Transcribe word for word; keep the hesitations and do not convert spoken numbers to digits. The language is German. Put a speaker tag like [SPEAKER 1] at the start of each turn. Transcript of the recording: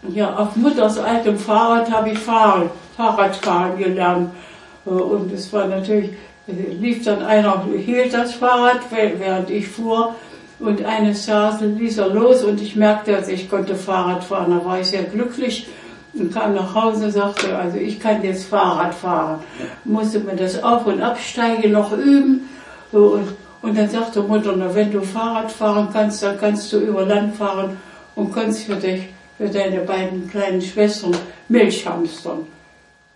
[SPEAKER 1] ja, auf Mutters altem Fahrrad habe ich fahren, Fahrradfahren gelernt. Und es war natürlich, lief dann einer, hielt das Fahrrad, während ich fuhr. Und eines Tages ließ er los und ich merkte, dass ich konnte Fahrrad fahren. Da war ich sehr glücklich und kam nach Hause und sagte, also ich kann jetzt Fahrrad fahren. Musste mir das Auf- und Absteigen noch üben. Und, und dann sagte Mutter, na, wenn du Fahrrad fahren kannst, dann kannst du über Land fahren und kannst für dich, für deine beiden kleinen Schwestern Milch hamstern.